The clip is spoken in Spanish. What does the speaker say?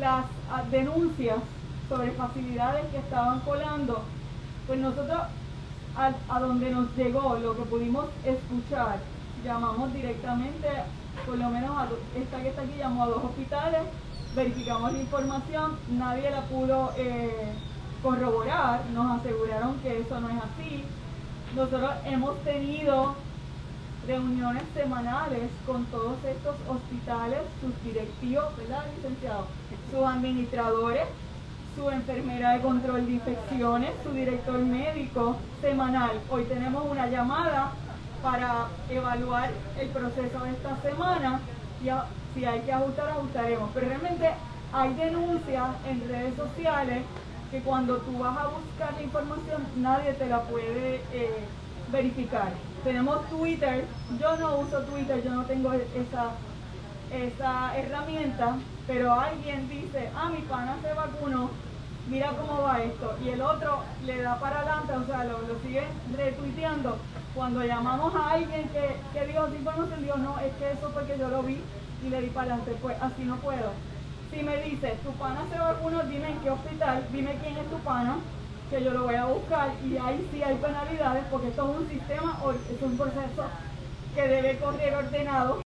las denuncias sobre facilidades que estaban colando, pues nosotros a donde nos llegó, lo que pudimos escuchar, llamamos directamente, por lo menos esta que está aquí llamó a 2 hospitales, verificamos la información, nadie la pudo corroborar, nos aseguraron que eso no es así. Nosotros hemos tenido reuniones semanales con todos estos hospitales, sus directivos, ¿verdad, licenciado? Sus administradores, su enfermera de control de infecciones, su director médico semanal. Hoy tenemos una llamada para evaluar el proceso de esta semana y si hay que ajustar, ajustaremos. Pero realmente hay denuncias en redes sociales que cuando tú vas a buscar la información nadie te la puede verificar. Tenemos Twitter, yo no uso Twitter, yo no tengo esa herramienta, pero alguien dice, mi pana se vacunó, mira cómo va esto, y el otro le da para adelante, o sea, lo sigue retuiteando. Cuando llamamos a alguien que dio esa información, digo, no, es que eso fue que yo lo vi y le di para adelante, pues así no puedo. Si me dices, tu pana se vacunó, dime en qué hospital, dime quién es tu pana, que yo lo voy a buscar, y ahí sí hay penalidades, porque esto es un sistema, es un proceso que debe correr ordenado.